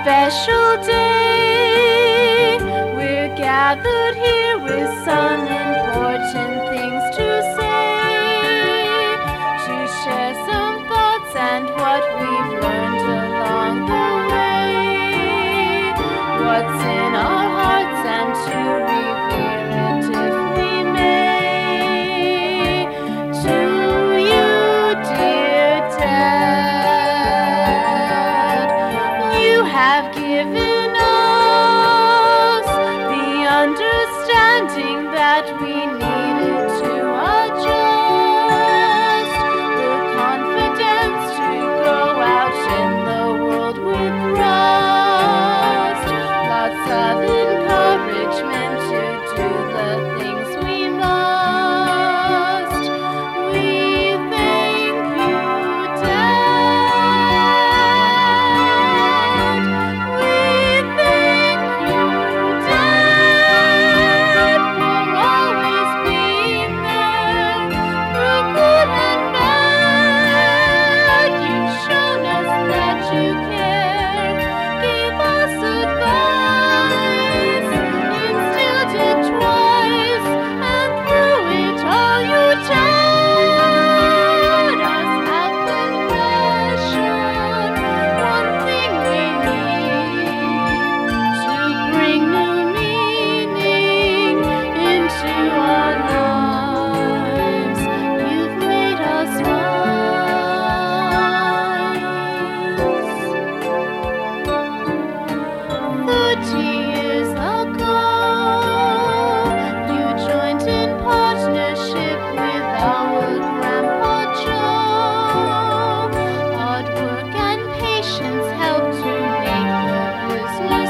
special day. We're gathered here with some important things to say, to share some thoughts and what we've learned along the way, what's in our hearts and to reveal it if we may. To you, dear Dad, you have given us the understanding that we needed to adjust, the confidence to go out in the world with trust, lots of encouragement to do the things we must. We thank you, Dad. We thank you, Dad, for always being there through good and bad. You've shown us that you care, gave us advice, instilled it twice, and through it all you taught us have compassion. One thing we need to bring new meaning into our lives. You've made us wise. 30 years ago, you joined in partnership with our Grandpa Joe. Hard work and patience helped to make the business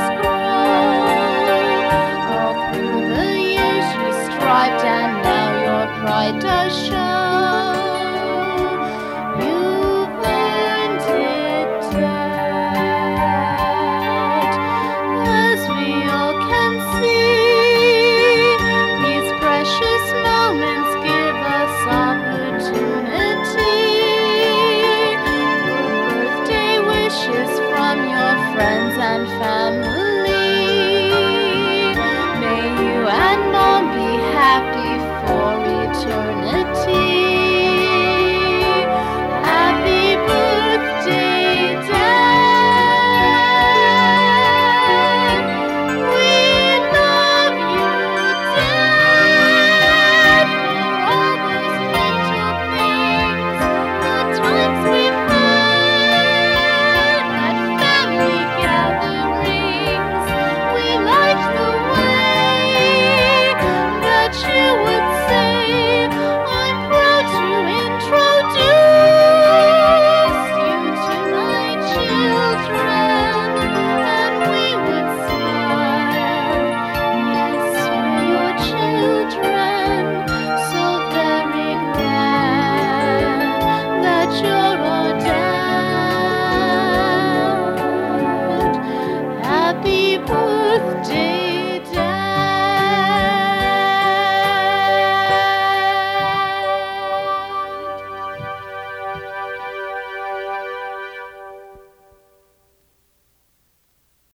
grow. All through the years you strived and now your pride does show. You've earned it, Dad. As we all can see, these precious moments give us opportunity for birthday wishes from your friends and family. May you and Mom be happy for eternity. Happy birthday, Dad. We love you, Dad, for all those little things, the times we've had at family gatherings. We liked the way that you would say, "I'm proud to introduce you to my children," and we would smile. Yes, we're your children, so very glad that you're our dad. Happy birthday.